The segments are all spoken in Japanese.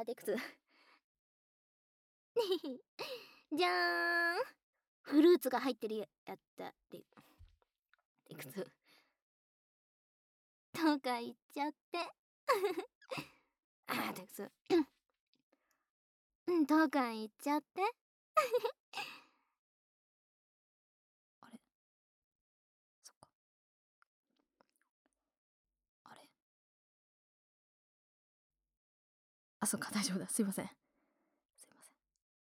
テクス。じゃーん。フルーツが入ってるやったテクス。とか言っちゃって。テクス。とか言っちゃって。あれ、そっか。あれ、そっか、大丈夫だ。すいません。すいません。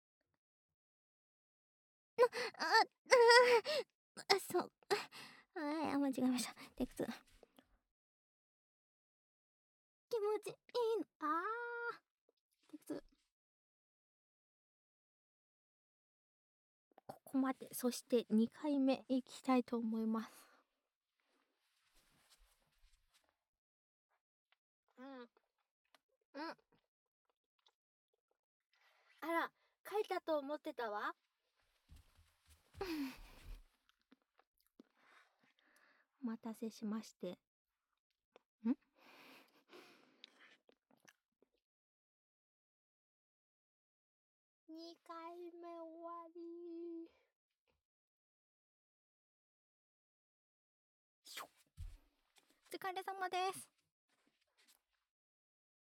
そう。はい、間違えました。テクス。気持ちいいの。テクス。ここまで。そして2回目いきたいと思います。あら、書いたと思ってたわ。お待たせしまして。2回目終わり。お疲れ様です。